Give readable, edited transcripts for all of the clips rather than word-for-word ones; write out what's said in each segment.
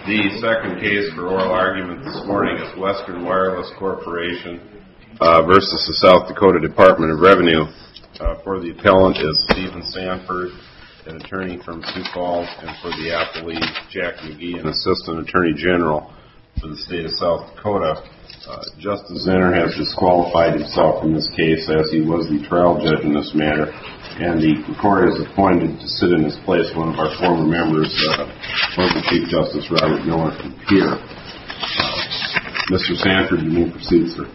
The second case for oral argument this morning is Western Wireless Corporation versus the South Dakota Department of Revenue. For the appellant is Stephen Sanford, an attorney from Sioux Falls, and for the appellee, Jack McGee, an assistant attorney general for the state of South Dakota. Justice Zinner has disqualified himself in this case as he was the trial judge in this matter, and the court has appointed to sit in his place one of our former members, former Chief Justice Robert Miller from Pierre. Mr. Sanford, you may proceed, sir.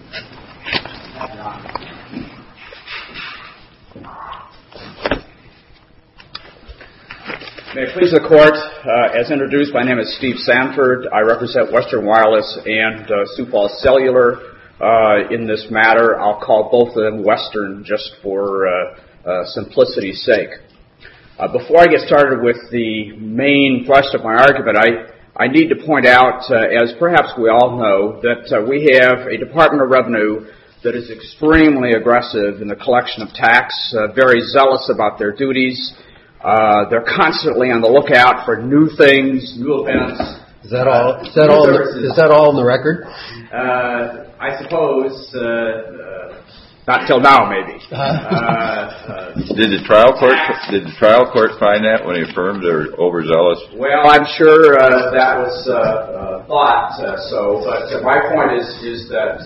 May it please the Court, as introduced, my name is Steve Sanford. I represent Western Wireless and Sioux Falls Cellular in this matter. I'll call both of them Western just for simplicity's sake. Before I get started with the main thrust of my argument, I need to point out, as perhaps we all know, that we have a Department of Revenue that is extremely aggressive in the collection of tax, very zealous about their duties. They're constantly on the lookout for new things, new events. Is that all on the record? I suppose not till now, maybe. Did the trial court find that when he affirmed they're overzealous? Well, I'm sure that was thought. But my point is that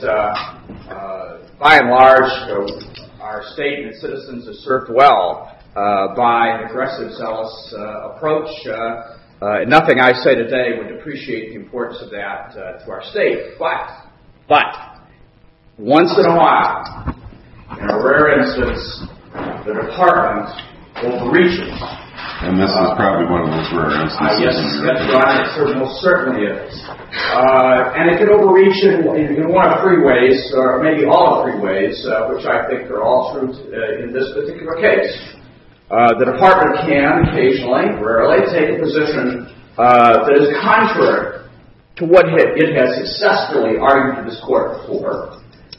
by and large, our state and citizens are served well by an aggressive, zealous approach. Nothing I say today would depreciate the importance of that to our state. But once in a while, in a rare instance, the department overreaches. And this is probably one of those rare instances. Yes, that's right. It most certainly is. And it can overreach in one of three ways, or maybe all of three ways, which I think are all true in this particular case. The department can occasionally, rarely, take a position that is contrary to what it has successfully argued to this court before.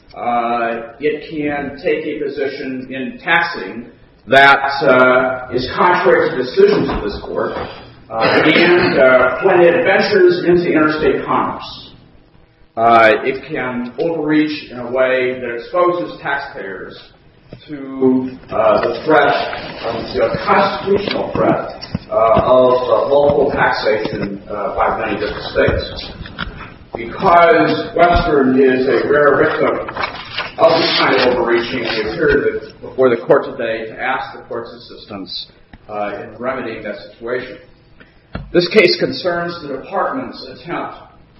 It can take a position in taxing that is contrary to decisions of this court, and when it ventures into interstate commerce, it can overreach in a way that exposes taxpayers to the threat, the constitutional threat of local taxation by many different states. Because Western is a rare victim of this kind of overreaching, we appeared before the court today to ask the court's assistance in remedying that situation. This case concerns the department's attempt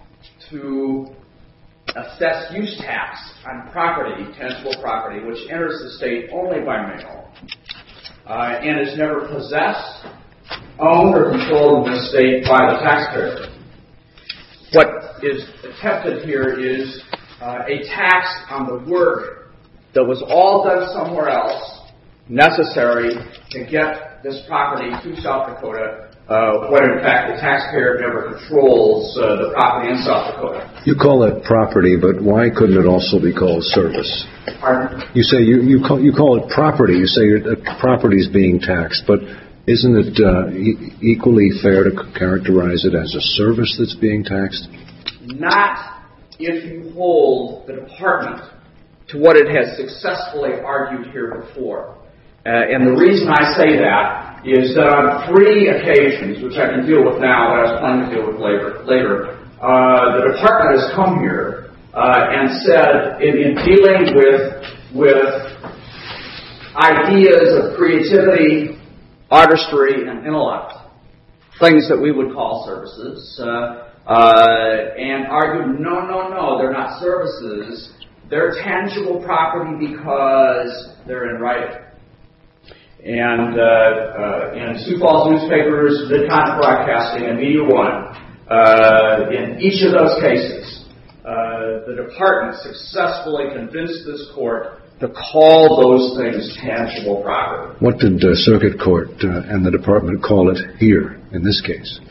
to assess use tax on property, tangible property, which enters the state only by mail and is never possessed, owned, or controlled in the state by the taxpayer. What is attempted here is a tax on the work that was all done somewhere else necessary to get this property to South Dakota when in fact the taxpayer never controls the property in South Dakota. You call it property, but why couldn't it also be called service? Pardon? You say you call it property. You say property is being taxed, but isn't it equally fair to characterize it as a service that's being taxed? Not if you hold the department to what it has successfully argued here before. And the reason I say that is that on 3 occasions, which I can deal with now, but I was planning to deal with later, the department has come here and said, in dealing with ideas of creativity, artistry, and intellect, things that we would call services, and argued, no, they're not services. They're tangible property because they're in writing. And in Sioux Falls newspapers, Mid-Continent Broadcasting, and Media One, in each of those cases, the department successfully convinced this court to call those things tangible property. What did the circuit court and the department call it here, in this case?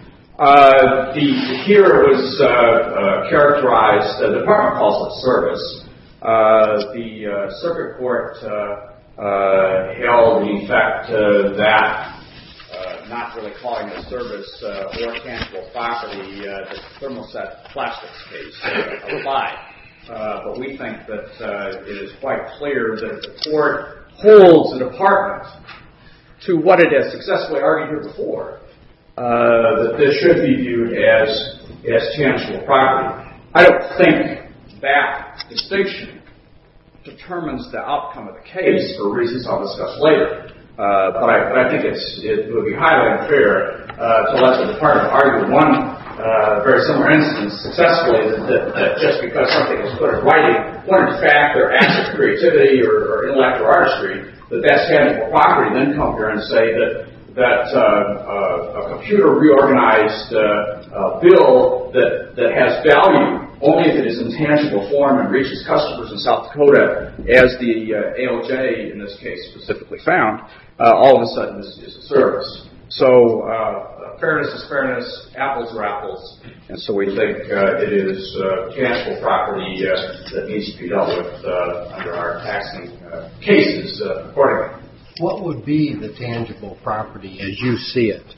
Here was characterized, the department calls it service. The circuit court held, in fact, that not really calling it a service or tangible property, the Thermoset Plastics case applied. But we think that it is quite clear that if the court holds the department to what it has successfully argued here before, that this should be viewed as tangible property. I don't think that distinction determines the outcome of the case for reasons I'll discuss later. But I think it would be highly unfair to let the department argue one very similar instance successfully that just because something is put in writing, when in fact their acts of creativity or intellect or artistry, that's tangible property, then come here and say that a computer reorganized bill that has value only if it is in tangible form and reaches customers in South Dakota, as the ALJ in this case specifically found, all of a sudden is a service. So fairness is fairness, apples are apples, and so we think it is tangible property that needs to be dealt with under our taxing cases accordingly. What would be the tangible property as you see it?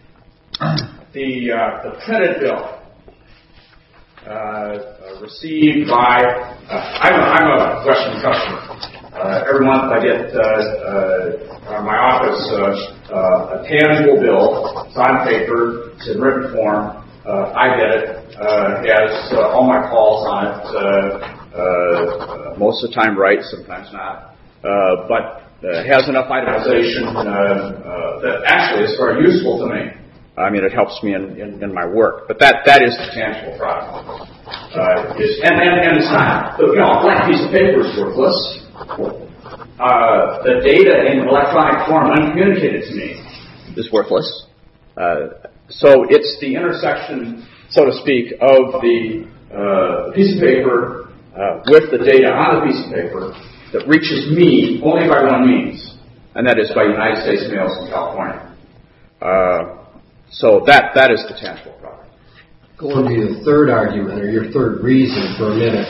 The printed bill received by I'm a Western customer. Every month I get my office a tangible bill. It's on paper. It's in written form. I get it. It has all my calls on it. Most of the time right, sometimes not. But it has enough itemization that actually is very useful to me. I mean, it helps me in my work. But that is the tangible product. And it's not, a blank piece of paper is worthless. The data in electronic form uncommunicated to me is worthless. So it's the intersection, so to speak, of the piece of paper with the data on the piece of paper that reaches me only by one means, and that is by United States mails in California. So that is the tangible product. Going to your third argument or your third reason for a minute,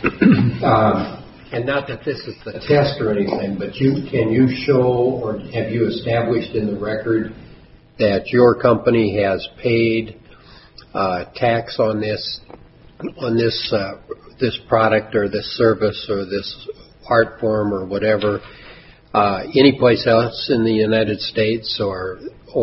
and not that this is the test or anything, but can you show or have you established in the record that your company has paid tax on this product or this service or this art form or whatever any place else in the United States, or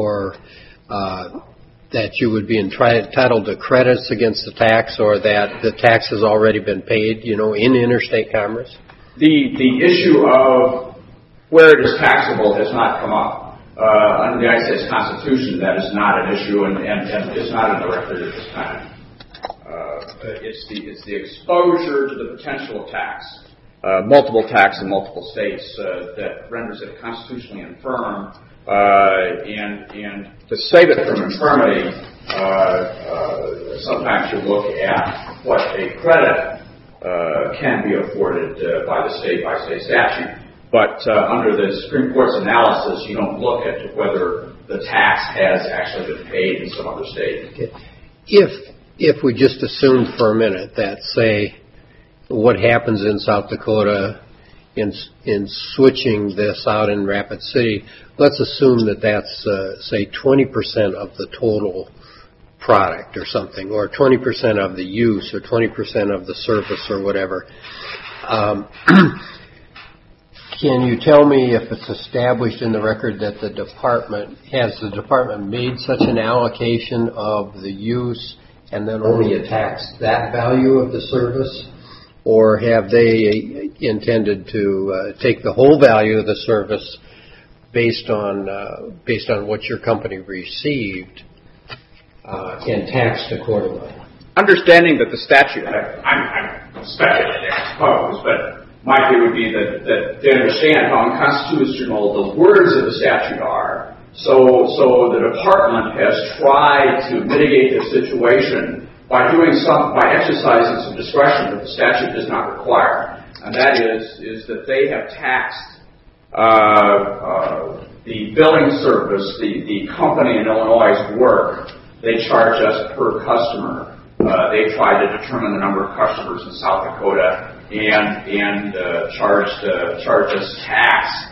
that you would be entitled to credits against the tax, or that the tax has already been paid, in interstate commerce? The issue of where it is taxable has not come up. Under the United States Constitution, that is not an issue and is not in the record at this time. It's the exposure to the potential of tax, multiple tax in multiple states, that renders it constitutionally infirm. And to save it from infirmity, sometimes you look at what a credit can be afforded by the state-by-state statute. But under the Supreme Court's analysis, you don't look at whether the tax has actually been paid in some other state. Okay. If we just assume for a minute that, say, what happens in South Dakota in switching this out in Rapid City, let's assume that that's, say, 20% of the total product or something, or 20% of the use, or 20% of the service or whatever. Can you tell me if it's established in the record that the department made such an allocation of the use and then only taxed that value of the service? Or have they intended to take the whole value of the service based on what your company received and taxed accordingly? Understanding that the statute, I'm speculating, I suppose, but my view would be that they understand how unconstitutional the words of the statute are. So the department has tried to mitigate the situation by exercising some discretion that the statute does not require, and that is that they have taxed the billing service, the company in Illinois' work. They charge us per customer. They try to determine the number of customers in South Dakota and charge us tax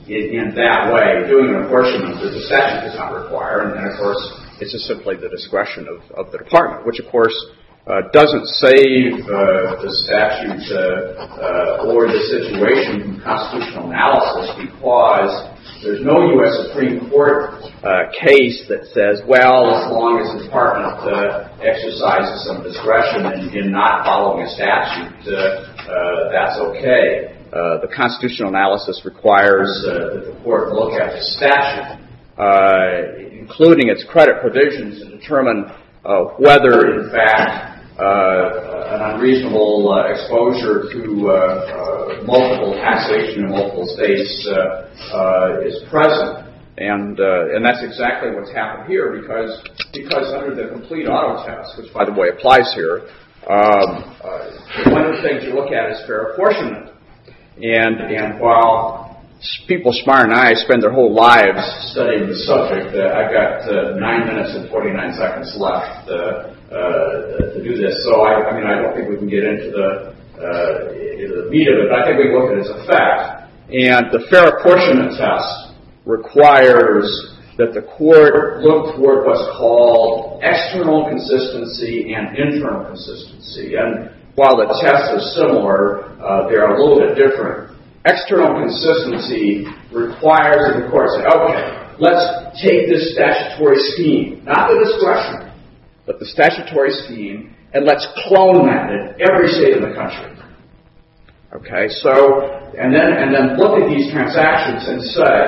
in that way, doing an apportionment that the statute does not require, and of course, it's just simply the discretion of the department, which of course doesn't save the statute or the situation from constitutional analysis, because there's no U.S. Supreme Court case that says, well, as long as the department exercises some discretion in not following a statute, that's okay. The constitutional analysis requires that the court look at the statute, including its credit provisions, and determine whether, in fact, an unreasonable exposure to multiple taxation in multiple states is present. And that's exactly what's happened here, because under the complete auto test, which, by the way, applies here, one of the things you look at is fair apportionment. And while people smart and I spend their whole lives studying the subject, I've got 9 minutes and 49 seconds left to do this. So I don't think we can get into the meat of it, but I think we can look at its effect. And the fair apportionment test requires that the court look toward what's called external consistency and internal consistency. And while the tests are similar, they're a little bit different. External consistency requires that the court say, okay, let's take this statutory scheme, not the discretion, but the statutory scheme, and let's clone that in every state in the country. Okay, so, and then look at these transactions and say,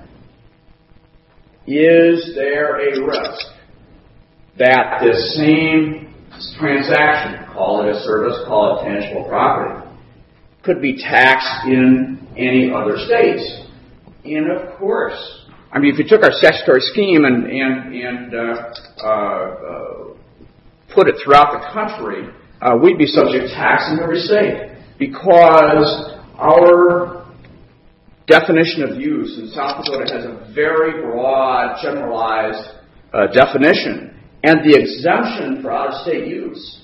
is there a risk that this same transaction, call it a service, call it tangible property, could be taxed in any other states? And of course, I mean, if you took our statutory scheme and put it throughout the country, we'd be subject to tax in every state, because our definition of use in South Dakota has a very broad, generalized definition, and the exemption for out-of-state use,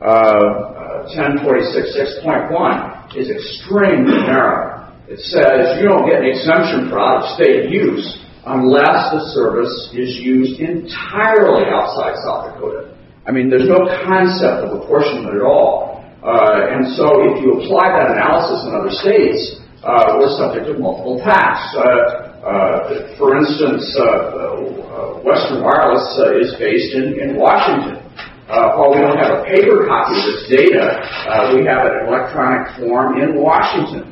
1046.6.1, is extremely narrow. It says you don't get an exemption for out-of-state use unless the service is used entirely outside South Dakota. I mean, there's no concept of apportionment at all. And so if you apply that analysis in other states, we're subject to multiple tax. For instance, Western Wireless is based in Washington. While we don't have a paper copy of this data, we have an electronic form in Washington.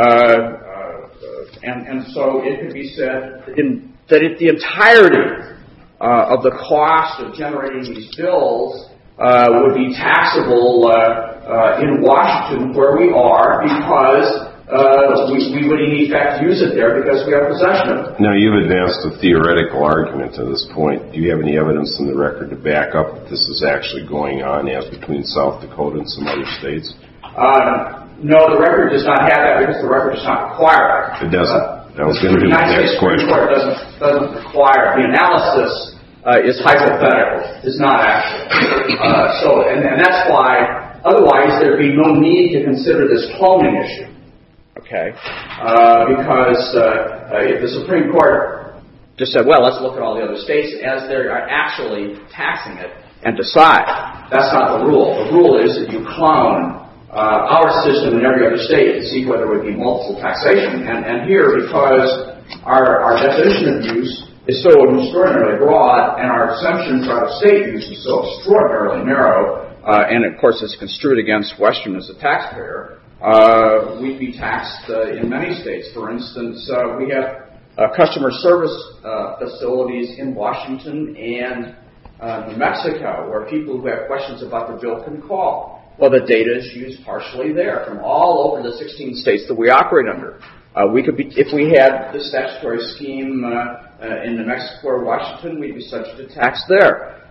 And so it could be said that the entirety of the cost of generating these bills would be taxable in Washington, where we are, because we would in effect use it there because we have possession of it. Now, you've advanced a theoretical argument to this point. Do you have any evidence in the record to back up that this is actually going on as between South Dakota and some other states? No, the record does not have that because the record does not require it. It doesn't? That was going to be my next question. The United States Supreme Court doesn't require it. The analysis is hypothetical. It's not actual. And that's why, otherwise, there'd be no need to consider this cloning issue. Okay? Because if the Supreme Court just said, well, let's look at all the other states as they are actually taxing it and decide. That's not the rule. The rule is that you clone our system in every other state to see whether it would be multiple taxation. And here, because our definition of use is so extraordinarily broad and our exemption for out-of-state use is so extraordinarily narrow, and of course it's construed against Western as a taxpayer, we'd be taxed in many states. For instance, we have customer service facilities in Washington and New Mexico where people who have questions about their bill can call. Well, the data is used partially there from all over the 16 states that we operate under. We could be, if we had the statutory scheme in New Mexico or Washington, we'd be subject to tax there.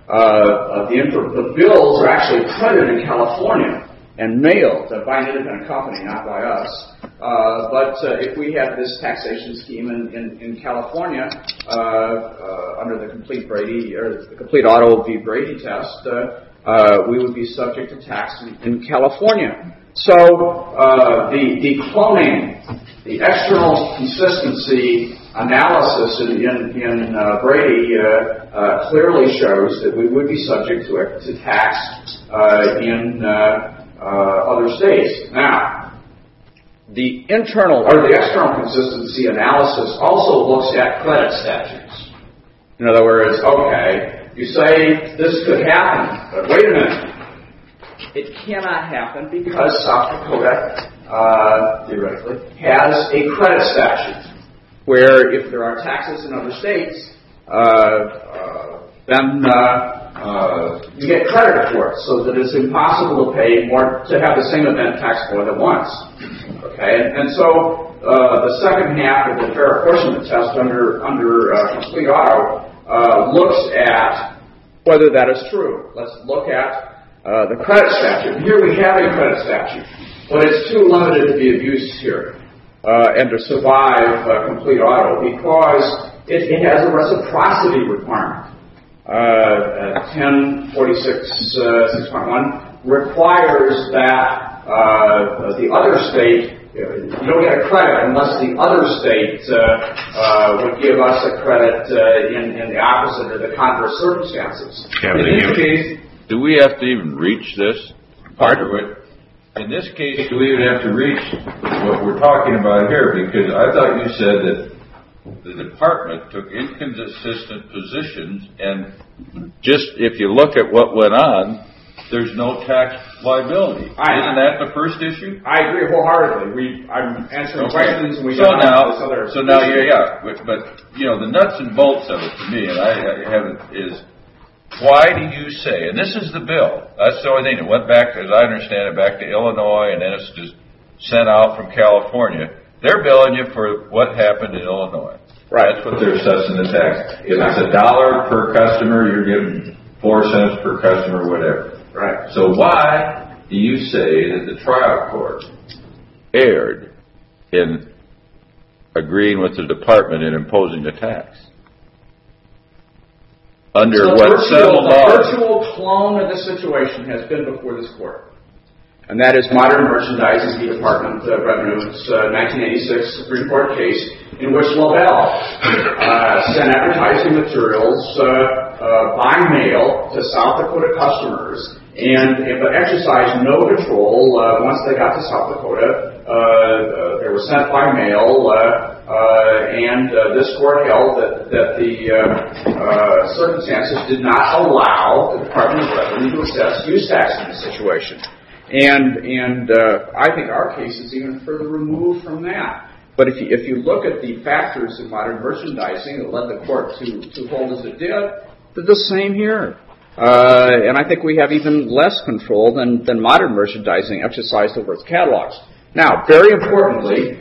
The bills are actually printed in California and mailed by an independent company, not by us. But if we had this taxation scheme in California under the complete Brady or the complete auto v. Brady test, we would be subject to tax in California. So the cloning the external consistency analysis in Brady clearly shows that we would be subject to tax in other states. Now, the internal or the external consistency analysis also looks at credit statutes. In other words, okay, you say this could happen, but wait a minute. It cannot happen because South Dakota, theoretically, has a credit statute where if there are taxes in other states, then you get credit for it, so that it's impossible to have the same event taxed more than once. Okay, and so the second half of the fair apportionment test under complete auto looks at whether that is true. Let's look at the credit statute. Here we have a credit statute, but it's too limited to be abused here and to survive complete auto because it has a reciprocity requirement. 1046.6.1 requires that the other state, you don't get a credit unless the other state would give us a credit in the opposite or the converse circumstances. In this case, do we have to even reach this part of it? In this case, do we even have to reach what we're talking about here? Because I thought you said that the department took inconsistent positions, and just if you look at what went on, there's no tax liability. Isn't that the first issue? I agree wholeheartedly. I'm answering questions, and we But the nuts and bolts of it to me, and I haven't is. Why do you say, and this is the bill, that's the only thing, it went back, as I understand it, back to Illinois, and then it's just sent out from California. They're billing you for what happened in Illinois. Right. That's what they're assessing the tax. If it's $1 per customer, you're getting 4 cents per customer, whatever. Right. So why do you say that the trial court erred in agreeing with the department in imposing the tax? Under what settled law? The virtual clone of the situation has been before this court. And that is Modern Merchandising Department of Revenue's 1986 Supreme Court case in which Lovell sent advertising materials by mail to South Dakota customers but exercised no control once they got to South Dakota. They were sent by mail, and this court held that the circumstances did not allow the Department of Revenue to assess use tax in this situation. And I think our case is even further removed from that. But if you look at the factors in Modern Merchandising that led the court to hold as it did, they're the same here. And I think we have even less control than Modern Merchandising exercised over its catalogs. Now, very importantly,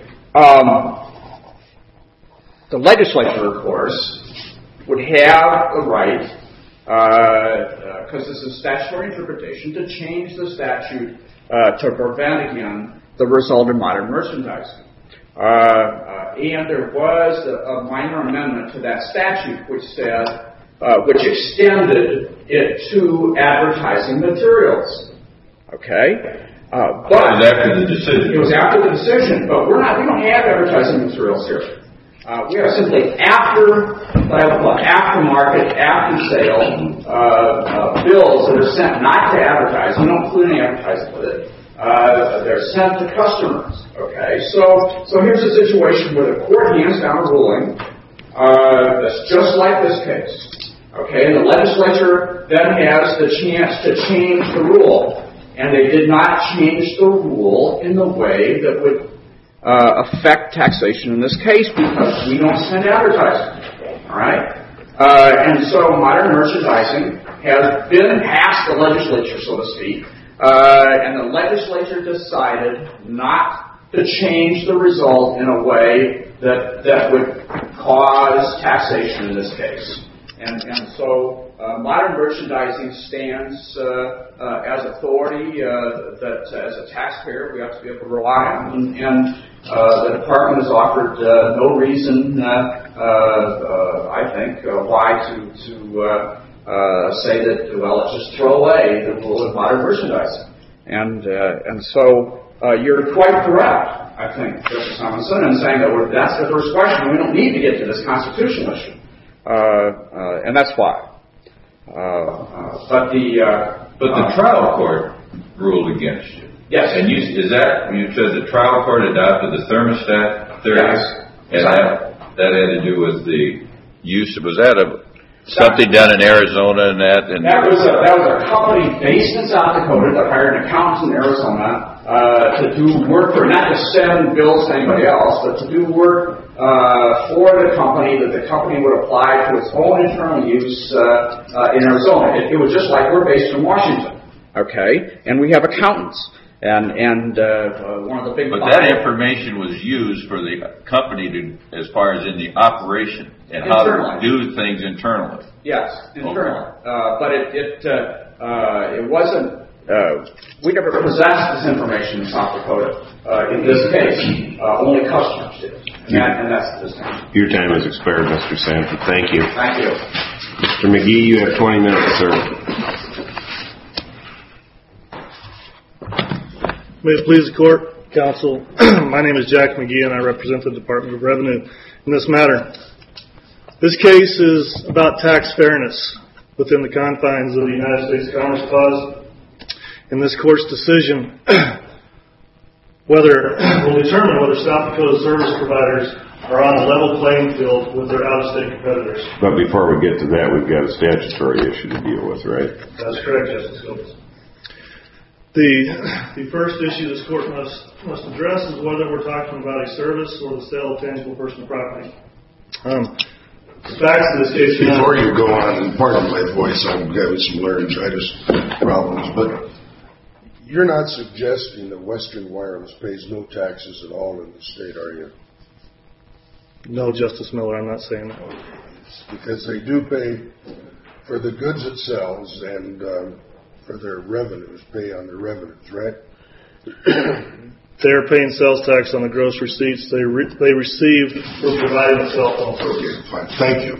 the legislature, of course, would have the right, because this is statutory interpretation, to change the statute to prevent, again, the result in Modern Merchandising. And there was a minor amendment to that statute which said, which extended it to advertising materials. Okay? But it was after the decision. It was after the decision, but we don't have advertising materials here. We are simply aftermarket, after-sale bills that are sent not to advertising. We don't include any advertising with it. They're sent to customers. Okay, so here's a situation where the court hands down a ruling that's just like this case. Okay, and the legislature then has the chance to change the rule, and they did not change the rule in the way that would affect taxation in this case because we don't send advertising. All right, and so Modern Merchandising has been past the legislature, so to speak. And the legislature decided not to change the result in a way that would cause taxation in this case. And so Modern Merchandising stands as authority that as a taxpayer we have to be able to rely on. And the department has offered no reason, I think, why to say that, well, let's just throw away the rule of Modern Merchandising. And so you're quite correct, I think, Justice Simonson, in saying that that's the first question. We don't need to get to this constitutional issue. And that's why. But the trial court ruled against you. Yes. And you said the trial court adopted the thermostat theory? Yes. And that had to do with the use. Was that something done in Arizona and that? And that was a company based in South Dakota that hired an accountant in Arizona to do work for, not to send bills to anybody else, but to do work for the company that the company would apply to its own internal use in Arizona. It was just like we're based in Washington, okay? And we have accountants. And one of the big. But that information was used for the company as far as in the operation and how to do things internally. Yes, internally. Okay. But it wasn't. We never possessed this information in South Dakota. In this case, only customers did, and that's the distinction. Your time has expired, Mr. Sanford. Thank you. Thank you, Mr. McGee. You have 20 minutes, sir. May it please the Court, Counsel, my name is Jack McGee and I represent the Department of Revenue in this matter. This case is about tax fairness within the confines of the United States Commerce Clause. In this Court's decision will determine whether South Dakota service providers are on a level playing field with their out-of-state competitors. But before we get to that, we've got a statutory issue to deal with, right? That's correct, Justice Phillips. The first issue this Court must address is whether we're talking about a service or the sale of tangible personal property. The facts of this case... Before you go on, and pardon my voice, I'm having some laryngitis problems, but you're not suggesting that Western Wireless pays no taxes at all in the state, are you? No, Justice Miller, I'm not saying that. Because they do pay for the goods it sells and... for their revenues, pay on their revenues, right? They're paying sales tax on the gross receipts they receive for providing a cell phone service. Okay, fine. Thank you.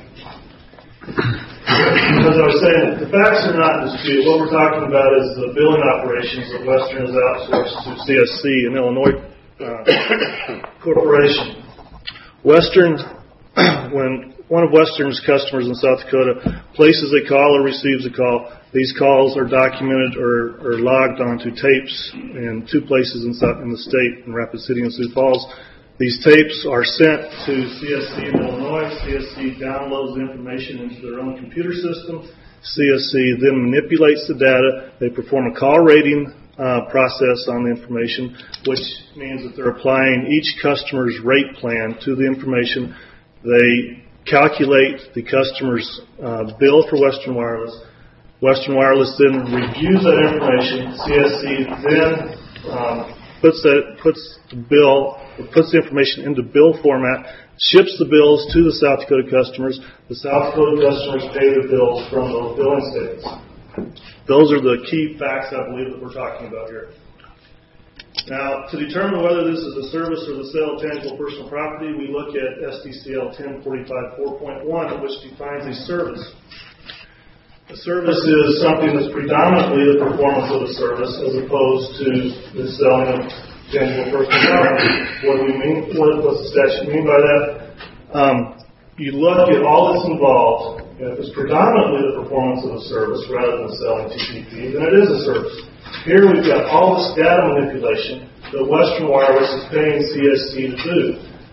As I was saying, the facts are not in dispute. What we're talking about is the billing operations that Western has outsourced to CSC, an Illinois corporation. Western, when one of Western's customers in South Dakota places a call or receives a call, these calls are documented or logged onto tapes in two places in the state, in Rapid City and Sioux Falls. These tapes are sent to CSC in Illinois. CSC downloads the information into their own computer system. CSC then manipulates the data. They perform a call rating process on the information, which means that they're applying each customer's rate plan to the information. They calculate the customer's bill for Western Wireless. Western Wireless then reviews that information. CSC then puts the information into bill format, ships the bills to the South Dakota customers. The South Dakota customers pay the bills from those billing statements. Those are the key facts, I believe, that we're talking about here. Now, to determine whether this is a service or the sale of tangible personal property, we look at SDCL 1045-4.1, which defines a service. A service is something that's predominantly the performance of the service as opposed to the selling of tangible personal property. What do we mean? What does the statute mean by that? You look at all that's involved. If it's predominantly the performance of the service rather than selling TPP, then it is a service. Here we've got all this data manipulation that Western Wireless is paying CSC to do.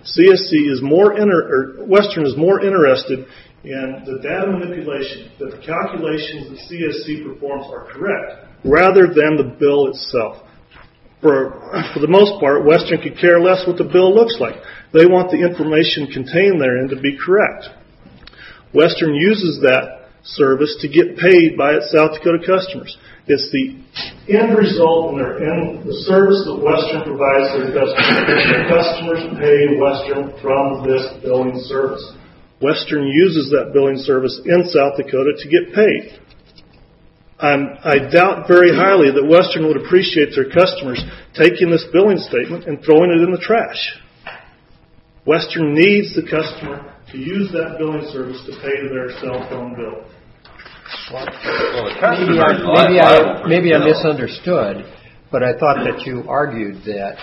Western is more interested in the data manipulation, that the calculations that CSC performs are correct, rather than the bill itself. For the most part, Western could care less what the bill looks like. They want the information contained therein to be correct. Western uses that service to get paid by its South Dakota customers. It's the end result in the service that Western provides to their customers. Their customers pay Western from this billing service. Western uses that billing service in South Dakota to get paid. I doubt very highly that Western would appreciate their customers taking this billing statement and throwing it in the trash. Western needs the customer to use that billing service to pay their cell phone bill. Maybe I misunderstood. but I thought that you argued that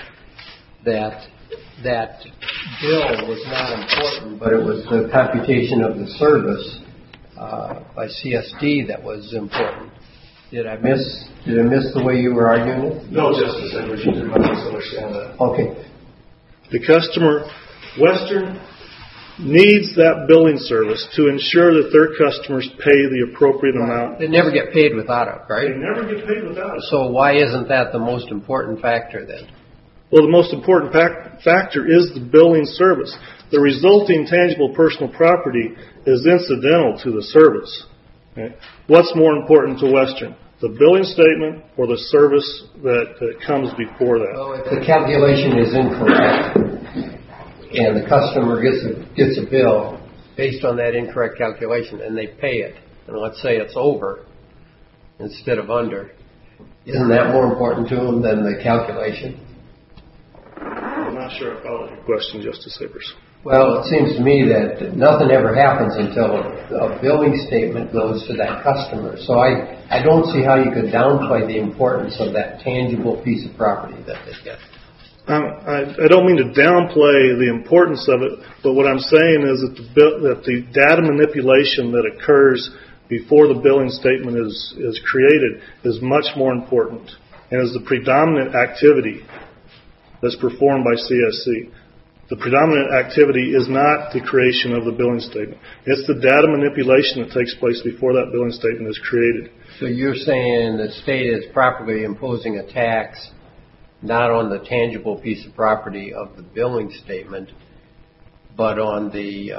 bill was not important, but it was the computation of the service by CSD that was important. Did I miss the way you were arguing it? No, Justice Edwards, you did not misunderstand that. Okay. The customer, Western, needs that billing service to ensure that their customers pay the appropriate amount. They never get paid without it, They right? never get paid without it. So why isn't that the most important factor then? Well, the most important factor is the billing service. The resulting tangible personal property is incidental to the service. Okay? What's more important to Western, the billing statement or the service that comes before that? So if the calculation is incorrect and the customer gets a bill based on that incorrect calculation and they pay it, and let's say it's over instead of under, isn't that more important to them than the calculation? I'm not sure I followed your question, Justice Savers. Well, it seems to me that nothing ever happens until a billing statement goes to that customer. So I don't see how you could downplay the importance of that tangible piece of property that they get. I don't mean to downplay the importance of it, but what I'm saying is that the data manipulation that occurs before the billing statement is created is much more important and is the predominant activity that's performed by CSC. The predominant activity is not the creation of the billing statement. It's the data manipulation that takes place before that billing statement is created. So you're saying the state is properly imposing a tax not on the tangible piece of property of the billing statement, but on the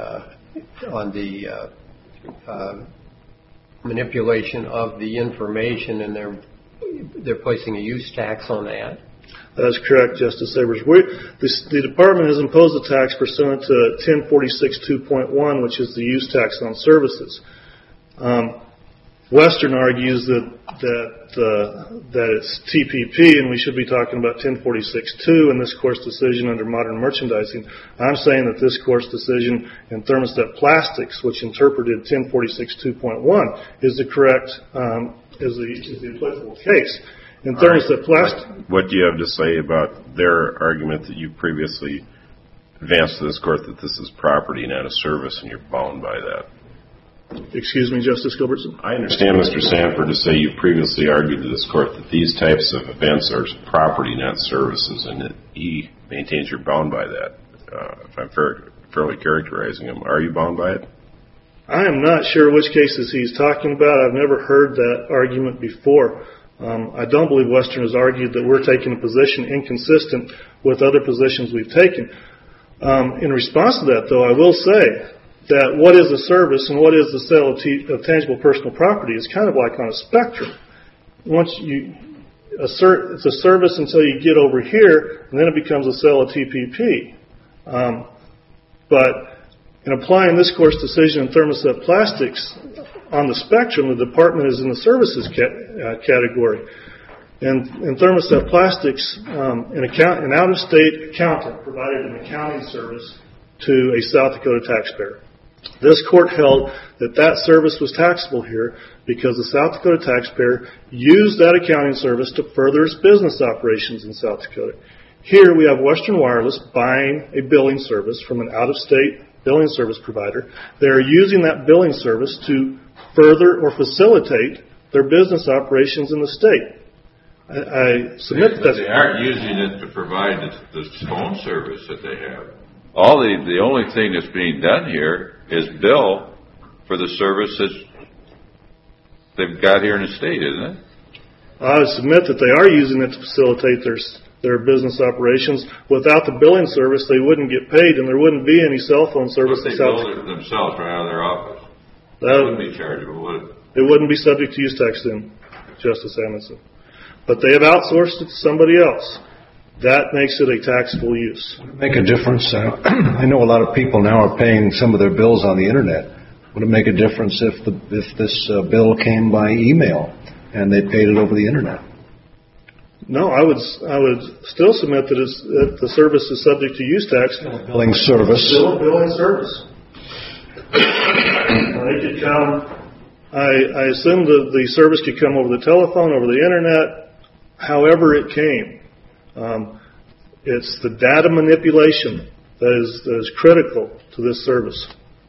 manipulation of the information, and they're placing a use tax on that. That is correct, Justice Savers. The Department has imposed a tax pursuant to 1046-2.1, which is the use tax on services. Western argues that it's TPP, and we should be talking about 1046-2 in this Court's decision under modern merchandising. I'm saying that this Court's decision in Thermoset Plastics, which interpreted 1046-2.1, is the correct, is the applicable case. In Thermoset Plastics. What do you have to say about their argument that you previously advanced to this Court that this is property, not a service, and you're bound by that? Excuse me, Justice Gilbertson? I understand, Mr. Sanford, to say you previously argued to this Court that these types of events are property, not services, and that he maintains you're bound by that. If I'm fairly characterizing him, are you bound by it? I am not sure which cases he's talking about. I've never heard that argument before. I don't believe Western has argued that we're taking a position inconsistent with other positions we've taken. In response to that, though, I will say that what is a service and what is the sale of tangible personal property is kind of like on a spectrum. It's a service until you get over here, and then it becomes a sale of TPP. But in applying this Court's decision in Thermoset Plastics, on the spectrum, the Department is in the services category. In Thermoset Plastics, an out-of-state accountant provided an accounting service to a South Dakota taxpayer. This Court held that service was taxable here because the South Dakota taxpayer used that accounting service to further its business operations in South Dakota. Here we have Western Wireless buying a billing service from an out-of-state billing service provider. They are using that billing service to further or facilitate their business operations in the state. I submit that they aren't using it to provide the phone service that they have. The only thing that's being done here is bill for the services they've got here in the state, isn't it? I submit that they are using it to facilitate their business operations. Without the billing service, they wouldn't get paid, and there wouldn't be any cell phone service. But they bill it themselves right out of their office. That wouldn't be chargeable, would it? It wouldn't be subject to use tax then, Justice Amundsen. But they have outsourced it to somebody else. That makes it a taxable use. Would it make a difference? I know a lot of people now are paying some of their bills on the Internet. Would it make a difference if this bill came by email and they paid it over the Internet? No, I would still submit that the service is subject to use tax. Still a billing service. Still a billing service. They could come. I assume the service could come over the telephone, over the Internet. however it came. It's the data manipulation that is critical to this service.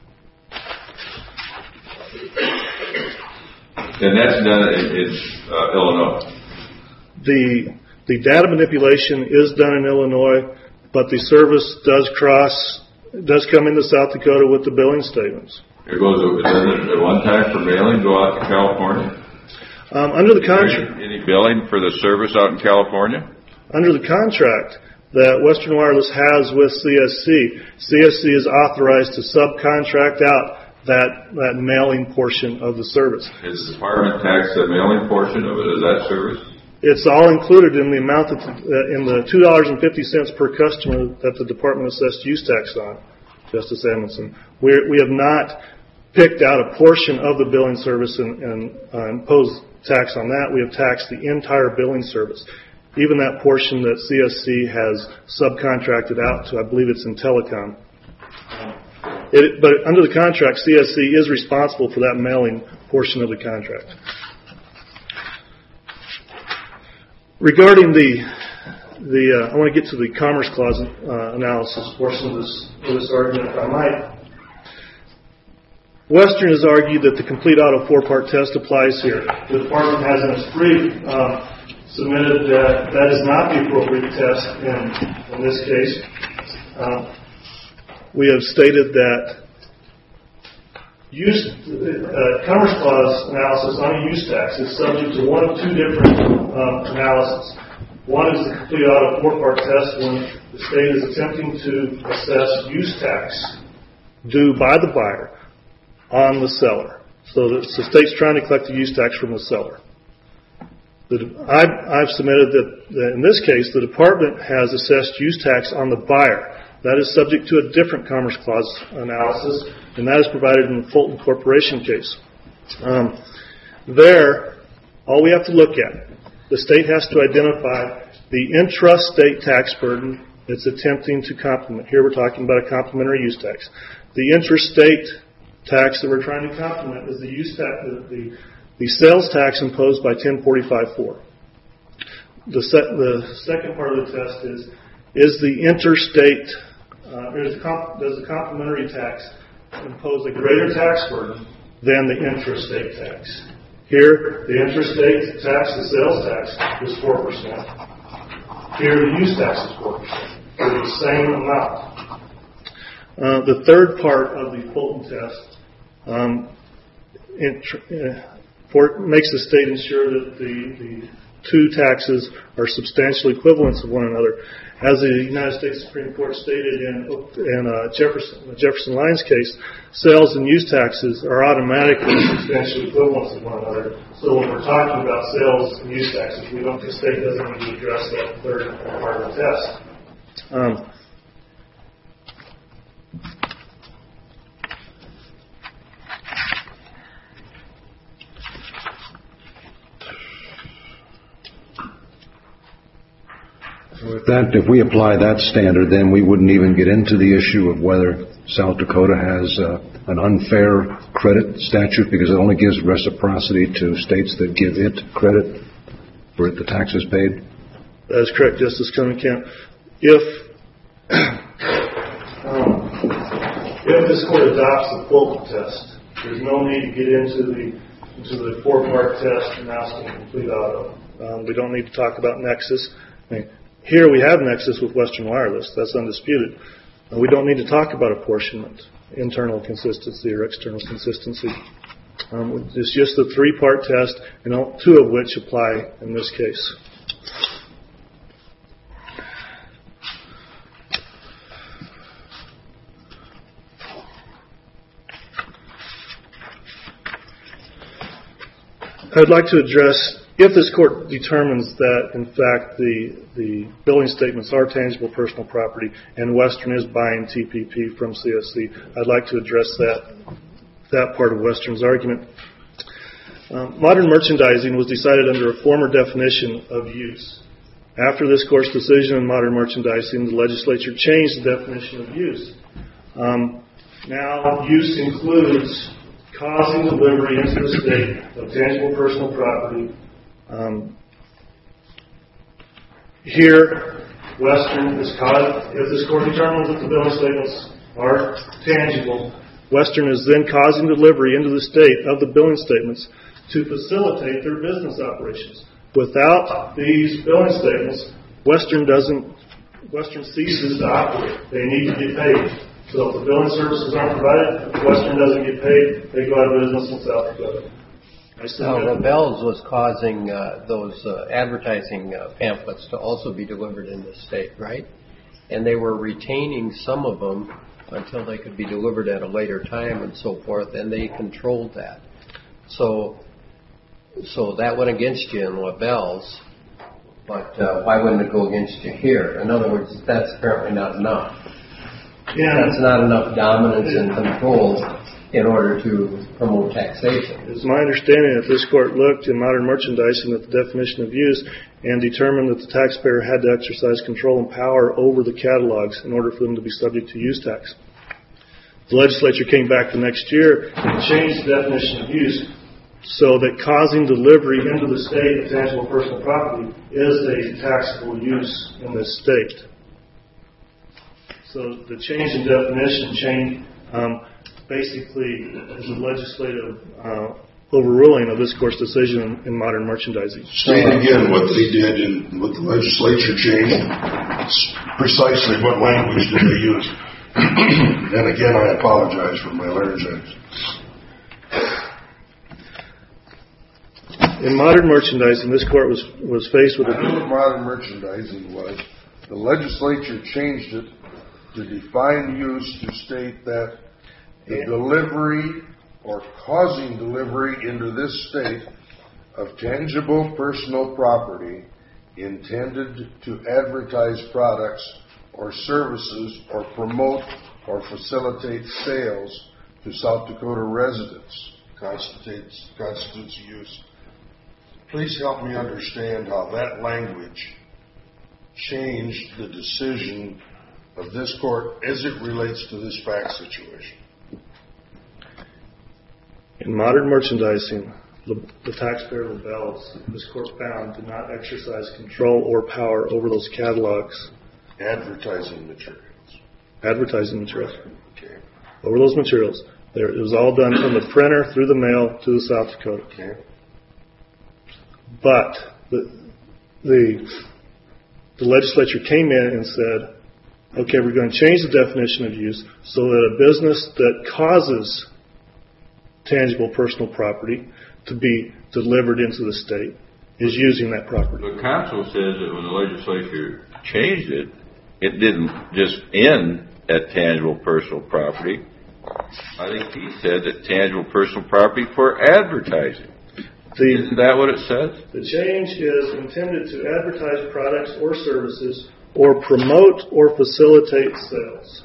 And that's done in Illinois. The data manipulation is done in Illinois, but the service does come into South Dakota with the billing statements. It goes at one time for mailing go out to California. Under the contract, any billing for the service out in California? Under the contract that Western Wireless has with CSC is authorized to subcontract out that mailing portion of the service. Is the department tax the mailing portion of it? Is that service? It's all included in the amount in the $2.50 per customer that the department assessed use tax on, Justice Amundson. We have not picked out a portion of the billing service and imposed tax on that. We have taxed the entire billing service, even that portion that CSC has subcontracted out to, I believe it's in telecom. But under the contract, CSC is responsible for that mailing portion of the contract. Regarding I want to get to the Commerce Clause analysis portion of this argument, if I might. Western has argued that the complete auto four-part test applies here. The department has in its brief submitted that is not the appropriate test in this case. We have stated that Commerce Clause analysis on a use tax is subject to one of two different analyses. One is the complete auto four-part test when the state is attempting to assess use tax due by the buyer on the seller. So the state's trying to collect the use tax from the seller. I've submitted that in this case, the department has assessed use tax on the buyer. That is subject to a different Commerce Clause analysis, and that is provided in the Fulton Corporation case. There, all we have to look at, the state has to identify the intrastate tax burden it's attempting to complement. Here we're talking about a complementary use tax. The interstate tax that we're trying to complement is the use tax, the sales tax imposed by 1045-4. The second part of the test is the interstate, does the complementary tax impose a greater tax burden than the intrastate tax? Here, the interstate tax, the sales tax, is 4%. Here, the use tax is 4%. They're the same amount. The third part of the Fulton test makes the state ensure that the two taxes are substantially equivalent of one another. As the United States Supreme Court stated in the Jefferson Lines case, sales and use taxes are automatically substantially equivalent of one another. So when we're talking about sales and use taxes, the state doesn't need to address that third part of the test. If we apply that standard, then we wouldn't even get into the issue of whether South Dakota has an unfair credit statute, because it only gives reciprocity to states that give it credit for the taxes paid. That is correct, Justice Cunningham. If this court adopts the Fulton test, there's no need to get into the four-part test and asking complete auto. We don't need to talk about nexus. Here we have nexus with Western Wireless. That's undisputed. We don't need to talk about apportionment, internal consistency or external consistency. It's just the three-part test, and two of which apply in this case. I'd like to address, if this court determines that, in fact, the billing statements are tangible personal property and Western is buying TPP from CSC, I'd like to address that part of Western's argument. Modern merchandising was decided under a former definition of use. After this court's decision in modern merchandising, the legislature changed the definition of use. Now, use includes causing delivery into the state of tangible personal property Here, Western is caught, if this court determines that the billing statements are tangible, Western is then causing delivery into the state of the billing statements to facilitate their business operations. Without these billing statements, Western ceases to operate. They need to get paid. So if the billing services aren't provided, Western doesn't get paid, they go out of business in South Dakota. Rebels was causing those advertising pamphlets to also be delivered in the state, right? And they were retaining some of them until they could be delivered at a later time and so forth, and they controlled that. So that went against you in LaBelle's, but why wouldn't it go against you here? In other words, that's apparently not enough. Yeah. That's not enough dominance and control in order to promote taxation. It's my understanding that this court looked in modern merchandising at the definition of use and determined that the taxpayer had to exercise control and power over the catalogs in order for them to be subject to use tax. The legislature came back the next year and changed the definition of use so that causing delivery into the state of tangible personal property is a taxable use in this state. So the change in definition basically is a legislative overruling of this court's decision in modern merchandising. State again what they did and what the legislature changed. It's precisely what language did they use. And again, I apologize for my laryngitis. In modern merchandising, this court was faced with I knew what modern merchandising was. The legislature changed it to define use to state that the delivery or causing delivery into this state of tangible personal property intended to advertise products or services or promote or facilitate sales to South Dakota residents constitutes use. Please help me understand how that language changed the decision of this court as it relates to this fact situation. In modern merchandising, the taxpayer LaBelle's, this court found, did not exercise control or power over those catalogs. Advertising materials. Okay. Over those materials. It was all done from the printer through the mail to the South Dakota. Okay. But the legislature came in and said, okay, we're going to change the definition of use so that a business that causes tangible personal property to be delivered into the state is using that property. But counsel says that when the legislature changed it, it didn't just end at tangible personal property. I think he said that tangible personal property for advertising. Isn't that what it says? The change is intended to advertise products or services or promote or facilitate sales.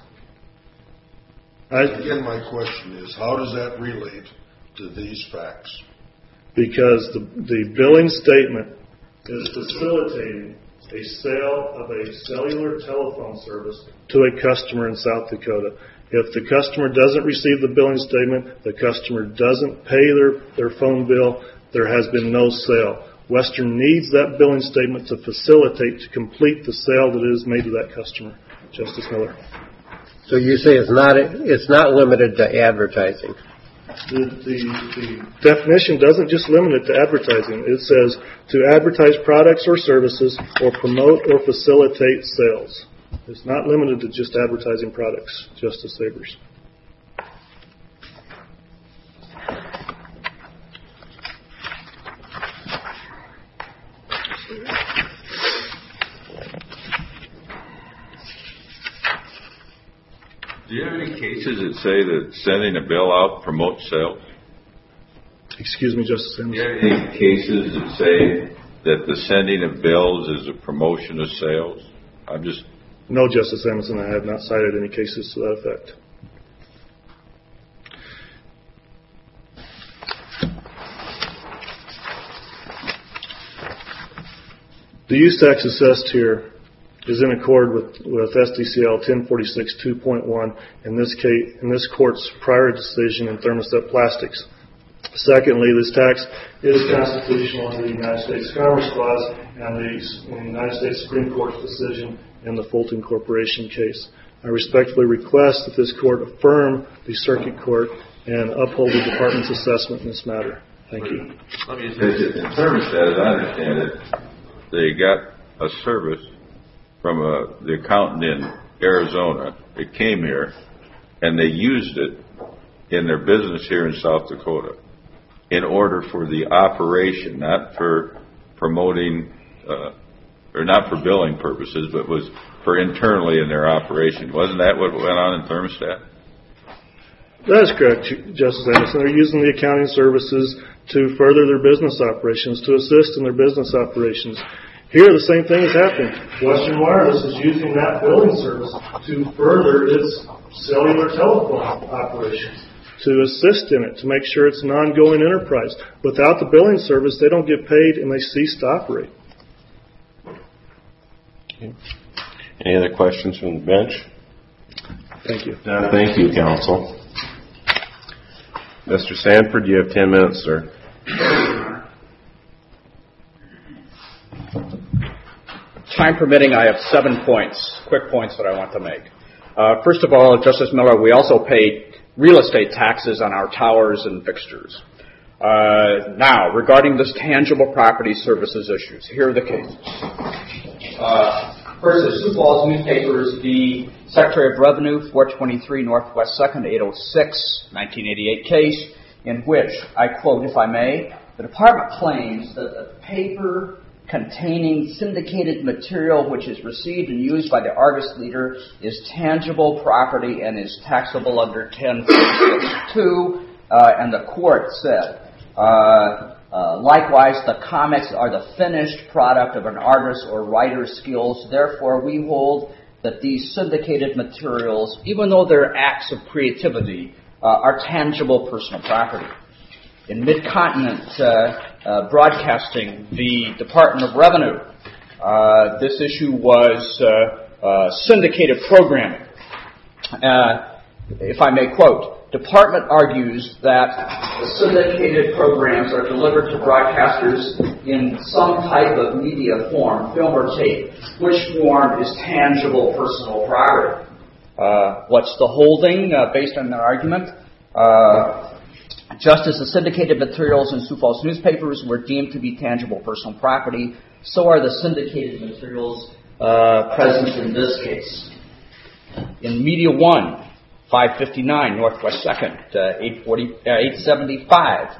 Again, my question is, how does that relate to these facts? Because the billing statement is facilitating a sale of a cellular telephone service to a customer in South Dakota. If the customer doesn't receive the billing statement, the customer doesn't pay their phone bill, there has been no sale. Western needs that billing statement to facilitate, to complete the sale that is made to that customer. Justice Miller. So you say it's not limited to advertising. The definition doesn't just limit it to advertising. It says to advertise products or services or promote or facilitate sales. It's not limited to just advertising products, Justice Sabers. Do you have any cases that say that sending a bill out promotes sales? Excuse me, Justice Emerson. Do you have any cases that say that the sending of bills is a promotion of sales? No, Justice Emerson, I have not cited any cases to that effect. The use tax assessed here is in accord with SDCL 1046-2.1 in this court's prior decision in Thermoset Plastics. Secondly, this tax is constitutional under the United States Commerce Clause, and the United States Supreme Court's decision in the Fulton Corporation case. I respectfully request that this court affirm the circuit court and uphold the department's assessment in this matter. Thank you. Let me say, in thermostat, as I understand it, they got a service from the accountant in Arizona. It came here, and they used it in their business here in South Dakota in order for the operation, not for promoting, or not for billing purposes, but was for internally in their operation. Wasn't that what went on in thermostat? That is correct, Justice Anderson. They're using the accounting services to further their business operations, to assist in their business operations. Here, the same thing is happening. Western Wireless is using that billing service to further its cellular telephone operations, to assist in it, to make sure it's an ongoing enterprise. Without the billing service, they don't get paid and they cease to operate. Okay. Any other questions from the bench? Thank you. Thank you, counsel. Mr. Sanford, you have 10 minutes, sir. Time permitting, I have 7 points, quick points that I want to make. First of all, Justice Miller, we also pay real estate taxes on our towers and fixtures. Now, regarding this tangible property services issues, here are the cases. First is Sioux Falls Newspapers v. Secretary of Revenue, 423 Northwest 2nd, 806, 1988 case, in which, I quote, if I may, the department claims that the paper containing syndicated material which is received and used by the Argus leader is tangible property and is taxable under 1042, and the court said, likewise, the comics are the finished product of an artist or writer's skills. Therefore, we hold that these syndicated materials, even though they're acts of creativity, are tangible personal property. In Mid-Continent Broadcasting, the Department of Revenue, this issue was syndicated programming. If I may quote, Department argues that the syndicated programs are delivered to broadcasters in some type of media form, film or tape, which form is tangible personal property. What's the holding based on their argument? Just as the syndicated materials in Sioux Falls Newspapers were deemed to be tangible personal property, so are the syndicated materials present in this case. In Media One, 559 Northwest 2nd, 875.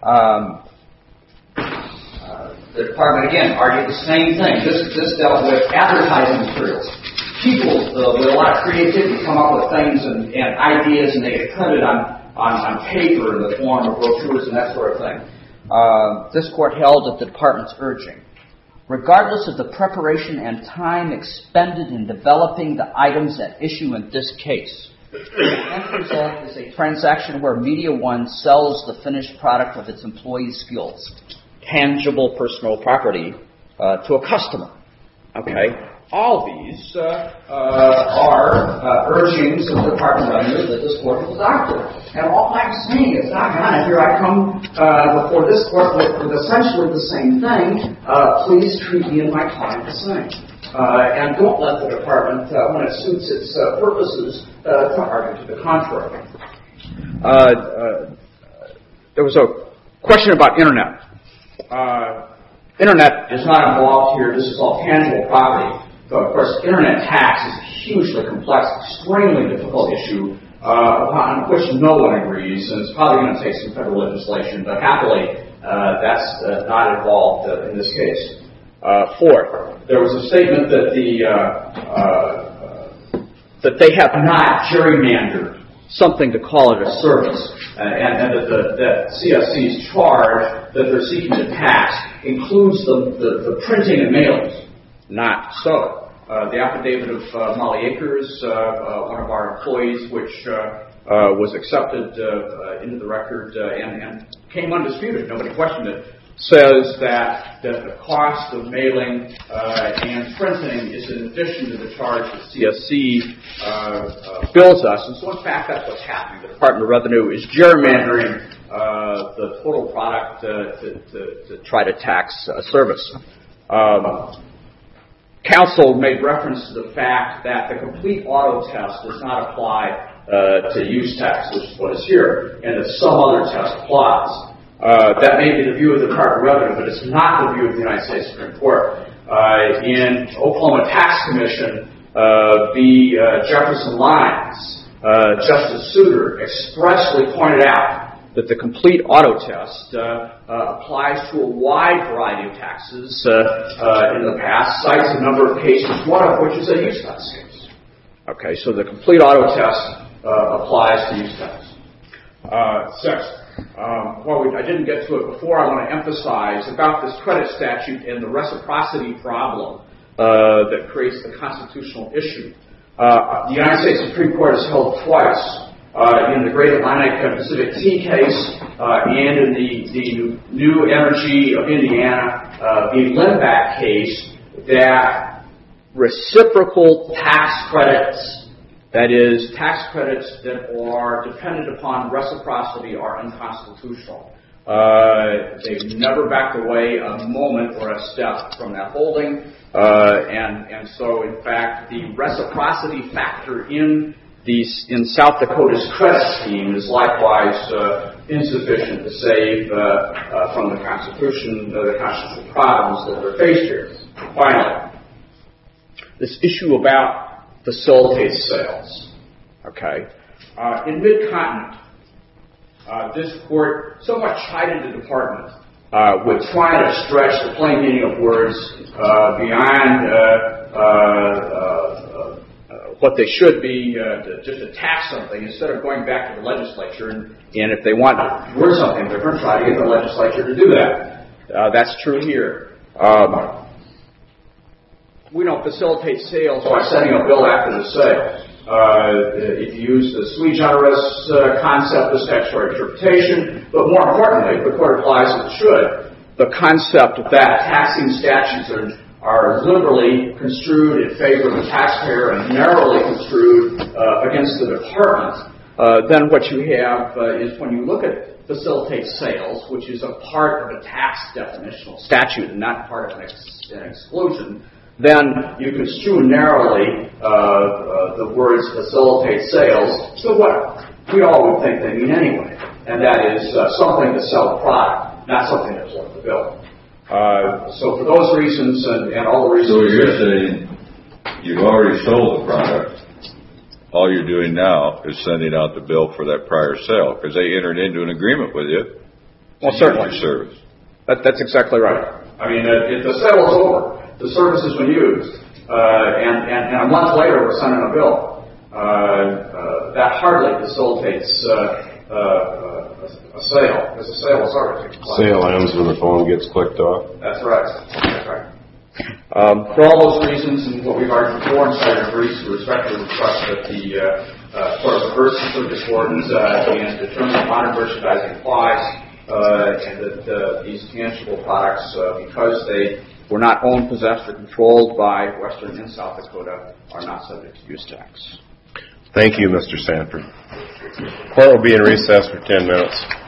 The department, again, argued the same thing. This dealt with advertising materials. People, with a lot of creativity, come up with things and ideas, and they get printed on paper in the form of brochures and that sort of thing. This court held at the department's urging, regardless of the preparation and time expended in developing the items at issue in this case, the end result is a transaction where Media One sells the finished product of its employees' skills, tangible personal property, to a customer. Okay? All these are urgings of the Department of Revenue that this court has adopted. And all I'm saying is, here I come before this court with essentially the same thing. Please treat me and my client the same. And don't let the department, when it suits its purposes, to argue to the contrary. There was a question about Internet. Internet is not involved here. This is all tangible property. But, of course, Internet tax is a hugely complex, extremely difficult issue upon which no one agrees, and it's probably going to take some federal legislation. But happily, that's not involved in this case. Fourth, there was a statement that that they have not gerrymandered something to call it a service, and that CFC's charge that they're seeking to tax includes the printing and mailings. Not so. The affidavit of Molly Akers, one of our employees, which was accepted into the record and came undisputed, nobody questioned it, says that the cost of mailing and printing is in addition to the charge that CFC bills us. And so, in fact, that's what's happening. The Department of Revenue is gerrymandering the total product to try to tax a service. Counsel made reference to the fact that the complete auto test does not apply to use tax, which is what is here, and that some other test applies. That may be the view of the Department of Revenue, but it's not the view of the United States Supreme Court. In Oklahoma Tax Commission v. Jefferson Lines, Justice Souter expressly pointed out that the complete auto test applies to a wide variety of taxes in the past, cites a number of cases, one of which is a use tax case. Okay, so the complete auto test applies to use tax. Six, I didn't get to it before. I want to emphasize about this credit statute and the reciprocity problem that creates the constitutional issue. The United States Supreme Court has held twice, in the Great Atlantic Pacific Tea case and in the New Energy of Indiana v. Lindback case, that reciprocal tax credits, that is, tax credits that are dependent upon reciprocity, are unconstitutional. They've never backed away a moment or a step from that holding, and so, in fact, the reciprocity factor in South Dakota's credit scheme is likewise insufficient to save from the constitutional problems that are faced here. Finally, this issue about facilitated sales. Okay, in Mid-Continent, this court somewhat chided the department with trying to stretch the plain meaning of words beyond what they should be, just to tax something instead of going back to the legislature. And if they want to word something different, try to get the legislature to do that. That's true here. We don't facilitate sales by setting a bill after the sale. If you use the sui generis concept of statutory interpretation, but more importantly, the court applies as it should, the concept that taxing statutes are liberally construed in favor of the taxpayer and narrowly construed against the department, then what you have is when you look at facilitate sales, which is a part of a tax definitional statute and not part of an exclusion, then you construe narrowly the words facilitate sales to what we all would think they mean anyway, and that is something to sell a product, not something to plug the bill. So for those reasons and all the reasons... So you're saying you've already sold the product. All you're doing now is sending out the bill for that prior sale because they entered into an agreement with you. Well, certainly. Your service. That's exactly right. I mean, if the sale is over, the service has been used, and a month later we're sending a bill. That hardly facilitates a sale, because the sale is already taken place. Sale ends when the phone gets clicked off. That's right. That's right. For all those reasons and what we've argued before and cited in briefs, we respectfully request that the court reverse the discordance and determine modern merchandising applies, and that these tangible products, because they were not owned, possessed, or controlled by Western and South Dakota, are not subject to use tax. Thank you, Mr. Sanford. Court will be in recess for 10 minutes.